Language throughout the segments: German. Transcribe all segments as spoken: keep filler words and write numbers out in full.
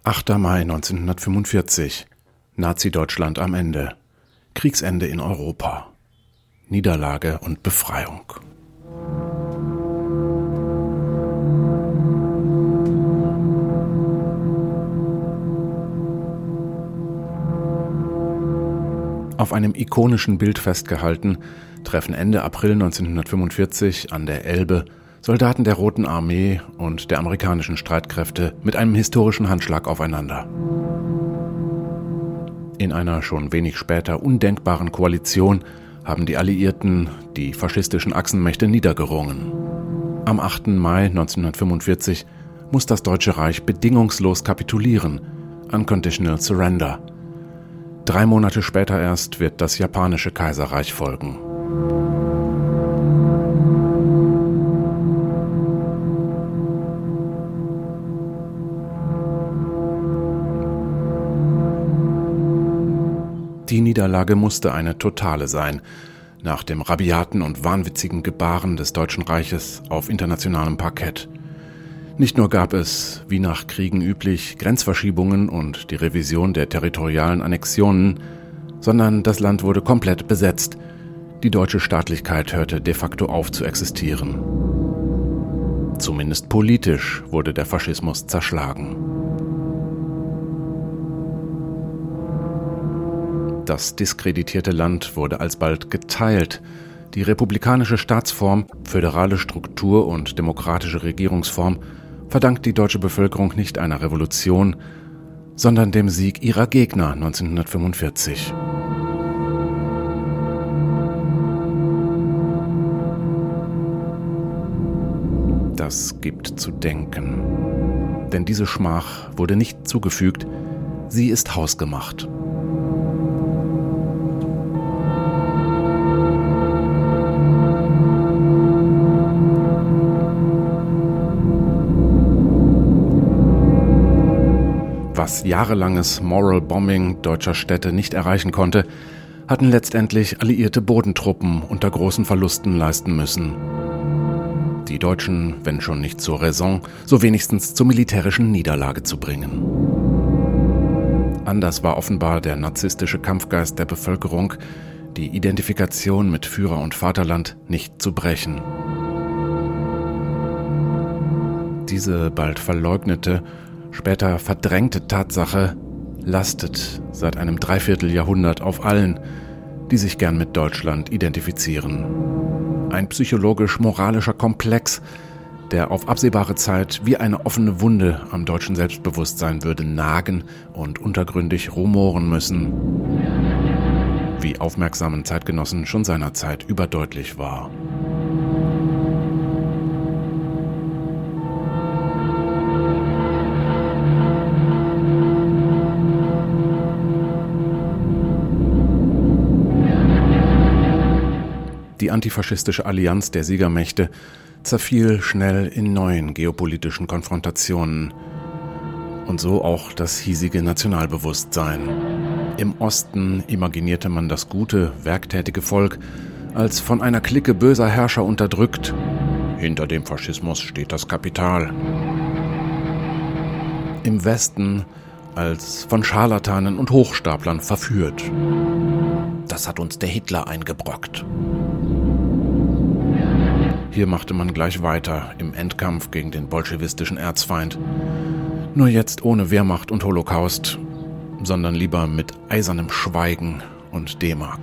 achter Mai neunzehnhundertfünfundvierzig. Nazi-Deutschland am Ende. Kriegsende in Europa. Niederlage und Befreiung. Auf einem ikonischen Bild festgehalten, treffen Ende April neunzehnhundertfünfundvierzig an der Elbe Soldaten der Roten Armee und der amerikanischen Streitkräfte mit einem historischen Handschlag aufeinander. In einer schon wenig später undenkbaren Koalition haben die Alliierten die faschistischen Achsenmächte niedergerungen. Am achten Mai neunzehnhundertfünfundvierzig muss das Deutsche Reich bedingungslos kapitulieren, Unconditional Surrender. Drei Monate später erst wird das Japanische Kaiserreich folgen. Die Niederlage musste eine totale sein, nach dem rabiaten und wahnwitzigen Gebaren des Deutschen Reiches auf internationalem Parkett. Nicht nur gab es, wie nach Kriegen üblich, Grenzverschiebungen und die Revision der territorialen Annexionen, sondern das Land wurde komplett besetzt. Die deutsche Staatlichkeit hörte de facto auf zu existieren. Zumindest politisch wurde der Faschismus zerschlagen. Das diskreditierte Land wurde alsbald geteilt. Die republikanische Staatsform, föderale Struktur und demokratische Regierungsform verdankt die deutsche Bevölkerung nicht einer Revolution, sondern dem Sieg ihrer Gegner neunzehnhundertfünfundvierzig. Das gibt zu denken. Denn diese Schmach wurde nicht zugefügt, sie ist hausgemacht. Was jahrelanges Moral Bombing deutscher Städte nicht erreichen konnte, hatten letztendlich alliierte Bodentruppen unter großen Verlusten leisten müssen. Die Deutschen, wenn schon nicht zur Raison, so wenigstens zur militärischen Niederlage zu bringen. Anders war offenbar der narzisstische Kampfgeist der Bevölkerung, die Identifikation mit Führer und Vaterland nicht zu brechen. Diese bald verleugnete, später verdrängte Tatsache lastet seit einem Dreivierteljahrhundert auf allen, die sich gern mit Deutschland identifizieren. Ein psychologisch-moralischer Komplex, der auf absehbare Zeit wie eine offene Wunde am deutschen Selbstbewusstsein würde nagen und untergründig rumoren müssen, wie aufmerksamen Zeitgenossen schon seinerzeit überdeutlich war. Die antifaschistische Allianz der Siegermächte zerfiel schnell in neuen geopolitischen Konfrontationen. Und so auch das hiesige Nationalbewusstsein. Im Osten imaginierte man das gute, werktätige Volk als von einer Clique böser Herrscher unterdrückt. Hinter dem Faschismus steht das Kapital. Im Westen als von Scharlatanen und Hochstaplern verführt. Das hat uns der Hitler eingebrockt. Hier machte man gleich weiter im Endkampf gegen den bolschewistischen Erzfeind. Nur jetzt ohne Wehrmacht und Holocaust, sondern lieber mit eisernem Schweigen und D-Mark.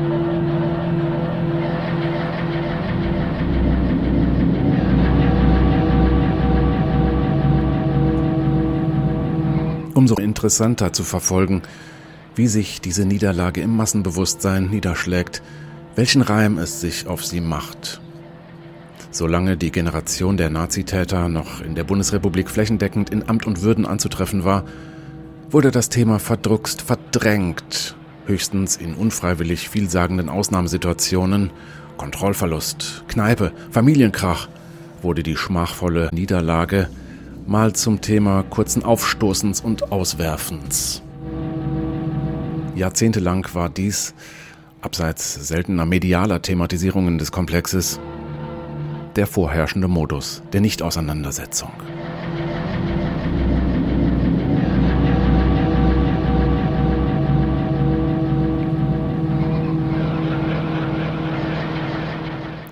Umso interessanter zu verfolgen, wie sich diese Niederlage im Massenbewusstsein niederschlägt, welchen Reim es sich auf sie macht. Solange die Generation der Nazitäter noch in der Bundesrepublik flächendeckend in Amt und Würden anzutreffen war, wurde das Thema verdruckst verdrängt, höchstens in unfreiwillig vielsagenden Ausnahmesituationen, Kontrollverlust, Kneipe, Familienkrach, wurde die schmachvolle Niederlage mal zum Thema kurzen Aufstoßens und Auswerfens. Jahrzehntelang war dies, abseits seltener medialer Thematisierungen des Komplexes, der vorherrschende Modus der Nichtauseinandersetzung.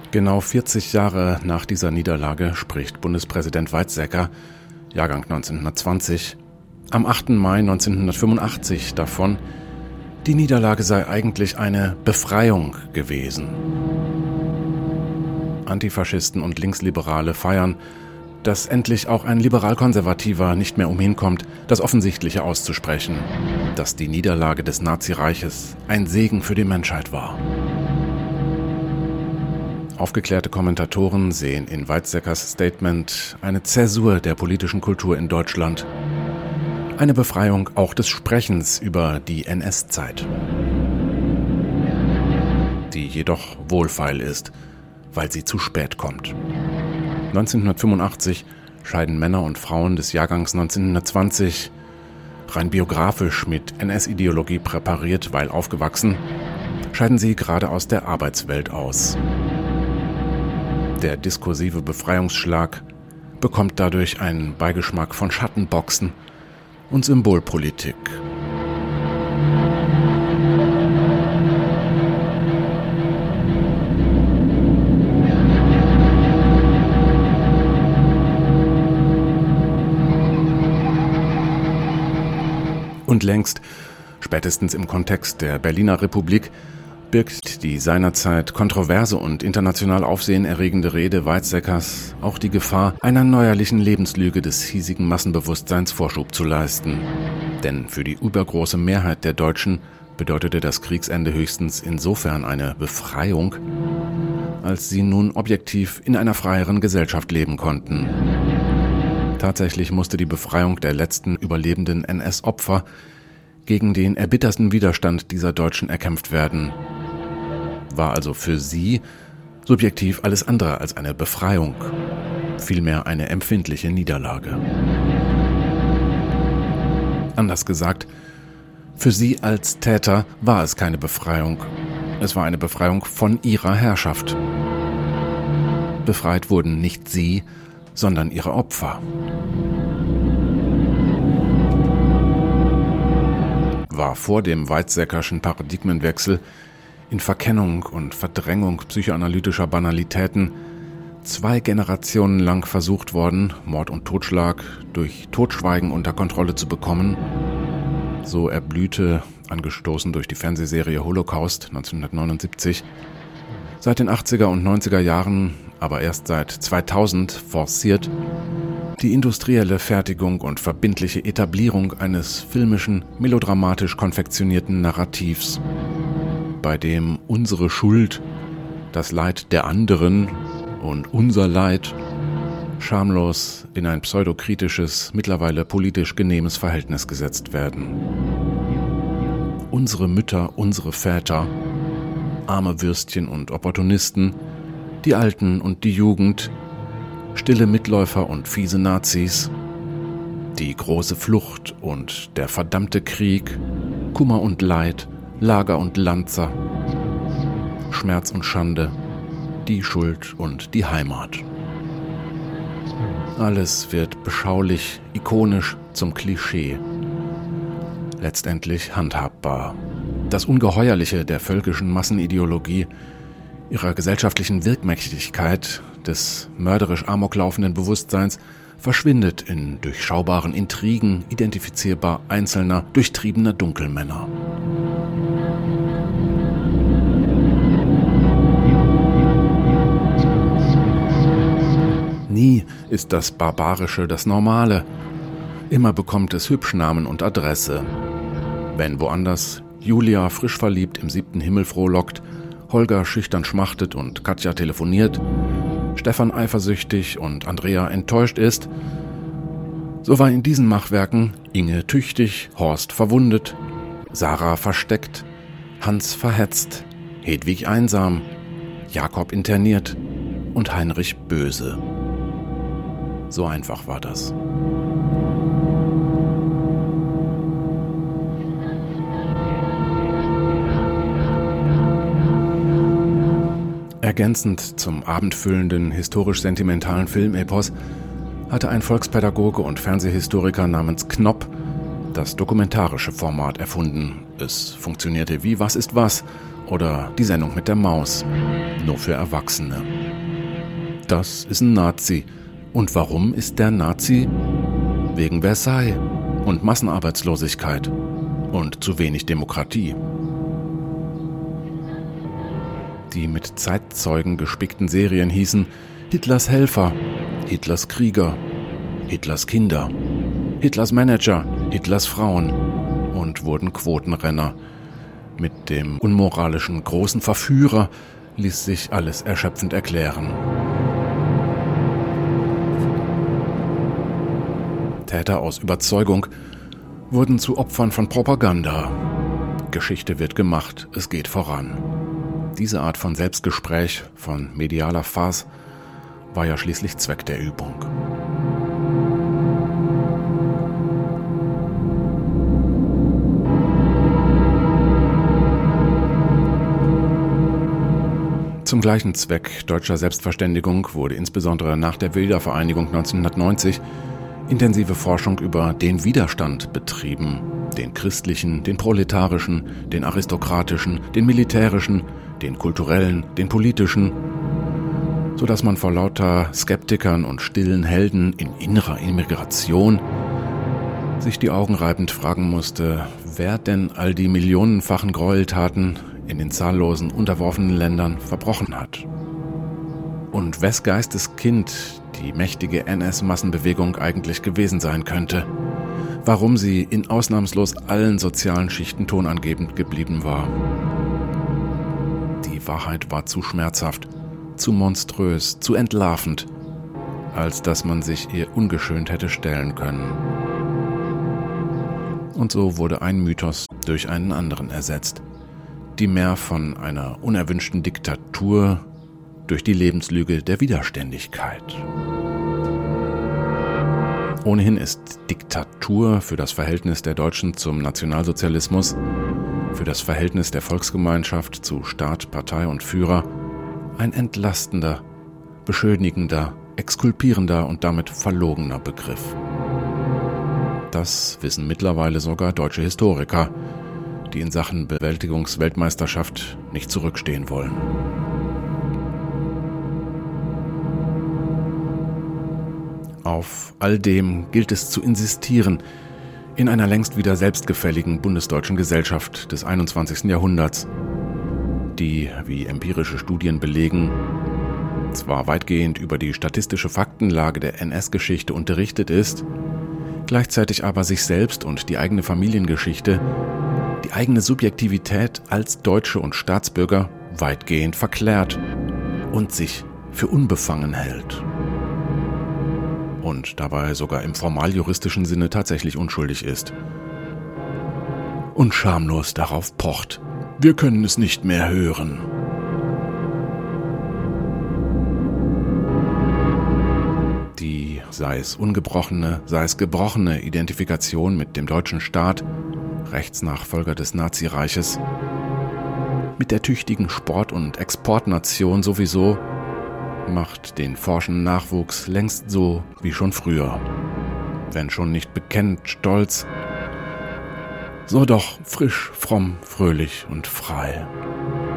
Genau vierzig Jahre nach dieser Niederlage spricht Bundespräsident Weizsäcker, Jahrgang neunzehnhundertzwanzig, am achten Mai neunzehnhundertfünfundachtzig davon, die Niederlage sei eigentlich eine Befreiung gewesen. Antifaschisten und Linksliberale feiern, dass endlich auch ein Liberal-Konservativer nicht mehr umhinkommt, das Offensichtliche auszusprechen, dass die Niederlage des Nazireiches ein Segen für die Menschheit war. Aufgeklärte Kommentatoren sehen in Weizsäckers Statement eine Zäsur der politischen Kultur in Deutschland, eine Befreiung auch des Sprechens über die N S-Zeit, die jedoch wohlfeil ist, weil sie zu spät kommt. neunzehnhundertfünfundachtzig scheiden Männer und Frauen des Jahrgangs neunzehnhundertzwanzig, rein biografisch mit N S-Ideologie präpariert, weil aufgewachsen, scheiden sie gerade aus der Arbeitswelt aus. Der diskursive Befreiungsschlag bekommt dadurch einen Beigeschmack von Schattenboxen und Symbolpolitik. Und längst, spätestens im Kontext der Berliner Republik, birgt die seinerzeit kontroverse und international aufsehenerregende Rede Weizsäckers auch die Gefahr, einer neuerlichen Lebenslüge des hiesigen Massenbewusstseins Vorschub zu leisten. Denn für die übergroße Mehrheit der Deutschen bedeutete das Kriegsende höchstens insofern eine Befreiung, als sie nun objektiv in einer freieren Gesellschaft leben konnten. Tatsächlich musste die Befreiung der letzten überlebenden N S-Opfer gegen den erbittersten Widerstand dieser Deutschen erkämpft werden. War also für sie subjektiv alles andere als eine Befreiung, vielmehr eine empfindliche Niederlage. Anders gesagt, für sie als Täter war es keine Befreiung, es war eine Befreiung von ihrer Herrschaft. Befreit wurden nicht sie, sondern ihre Opfer. War vor dem Weizsäckerschen Paradigmenwechsel in Verkennung und Verdrängung psychoanalytischer Banalitäten zwei Generationen lang versucht worden, Mord und Totschlag durch Totschweigen unter Kontrolle zu bekommen. So erblühte, angestoßen durch die Fernsehserie Holocaust neunzehnhundertneunundsiebzig, seit den achtziger und neunziger Jahren, aber erst seit zweitausend forciert, die industrielle Fertigung und verbindliche Etablierung eines filmischen, melodramatisch konfektionierten Narrativs, bei dem unsere Schuld, das Leid der anderen und unser Leid schamlos in ein pseudokritisches, mittlerweile politisch genehmes Verhältnis gesetzt werden. Unsere Mütter, unsere Väter, arme Würstchen und Opportunisten, die Alten und die Jugend, stille Mitläufer und fiese Nazis, die große Flucht und der verdammte Krieg, Kummer und Leid, Lager und Lanzer, Schmerz und Schande, die Schuld und die Heimat. Alles wird beschaulich, ikonisch zum Klischee. Letztendlich handhabbar. Das Ungeheuerliche der völkischen Massenideologie, ihrer gesellschaftlichen Wirkmächtigkeit, des mörderisch amoklaufenden Bewusstseins, verschwindet in durchschaubaren Intrigen, identifizierbar einzelner, durchtriebener Dunkelmänner. Nie ist das Barbarische das Normale. Immer bekommt es Hübschnamen und Adresse. Wenn woanders Julia frisch verliebt im siebten Himmel frohlockt, Holger schüchtern schmachtet und Katja telefoniert, Stefan eifersüchtig und Andrea enttäuscht ist, so war in diesen Machwerken Inge tüchtig, Horst verwundet, Sarah versteckt, Hans verhetzt, Hedwig einsam, Jakob interniert und Heinrich böse. So einfach war das. Ergänzend zum abendfüllenden, historisch-sentimentalen Filmepos hatte ein Volkspädagoge und Fernsehhistoriker namens Knopp das dokumentarische Format erfunden. Es funktionierte wie Was ist was oder die Sendung mit der Maus, nur für Erwachsene. Das ist ein Nazi. Und warum ist der Nazi? Wegen Versailles und Massenarbeitslosigkeit und zu wenig Demokratie. Die mit Zeitzeugen gespickten Serien hießen Hitlers Helfer, Hitlers Krieger, Hitlers Kinder, Hitlers Manager, Hitlers Frauen und wurden Quotenrenner. Mit dem unmoralischen großen Verführer ließ sich alles erschöpfend erklären. Täter aus Überzeugung wurden zu Opfern von Propaganda. Geschichte wird gemacht, es geht voran. Diese Art von Selbstgespräch, von medialer Farce, war ja schließlich Zweck der Übung. Zum gleichen Zweck deutscher Selbstverständigung wurde insbesondere nach der Wiedervereinigung neunzehnhundertneunzig intensive Forschung über den Widerstand betrieben, den christlichen, den proletarischen, den aristokratischen, den militärischen, den kulturellen, den politischen, sodass man vor lauter Skeptikern und stillen Helden in innerer Immigration sich die Augen reibend fragen musste, wer denn all die millionenfachen Gräueltaten in den zahllosen unterworfenen Ländern verbrochen hat. Und wes Geistes Kind die mächtige N S-Massenbewegung eigentlich gewesen sein könnte, warum sie in ausnahmslos allen sozialen Schichten tonangebend geblieben war. Die Wahrheit war zu schmerzhaft, zu monströs, zu entlarvend, als dass man sich ihr ungeschönt hätte stellen können. Und so wurde ein Mythos durch einen anderen ersetzt. Die Mär von einer unerwünschten Diktatur durch die Lebenslüge der Widerständigkeit. Ohnehin ist Diktatur für das Verhältnis der Deutschen zum Nationalsozialismus, für das Verhältnis der Volksgemeinschaft zu Staat, Partei und Führer ein entlastender, beschönigender, exkulpierender und damit verlogener Begriff. Das wissen mittlerweile sogar deutsche Historiker, die in Sachen Bewältigungsweltmeisterschaft nicht zurückstehen wollen. Auf all dem gilt es zu insistieren, in einer längst wieder selbstgefälligen bundesdeutschen Gesellschaft des einundzwanzigsten Jahrhunderts, die, wie empirische Studien belegen, zwar weitgehend über die statistische Faktenlage der N S-Geschichte unterrichtet ist, gleichzeitig aber sich selbst und die eigene Familiengeschichte, die eigene Subjektivität als Deutsche und Staatsbürger weitgehend verklärt und sich für unbefangen hält. Und dabei sogar im formaljuristischen Sinne tatsächlich unschuldig ist. Und schamlos darauf pocht, wir können es nicht mehr hören. Die, sei es ungebrochene, sei es gebrochene Identifikation mit dem deutschen Staat, Rechtsnachfolger des Nazireiches, mit der tüchtigen Sport- und Exportnation sowieso, macht den forschenden Nachwuchs längst so wie schon früher. Wenn schon nicht bekennend stolz, so doch frisch, fromm, fröhlich und frei.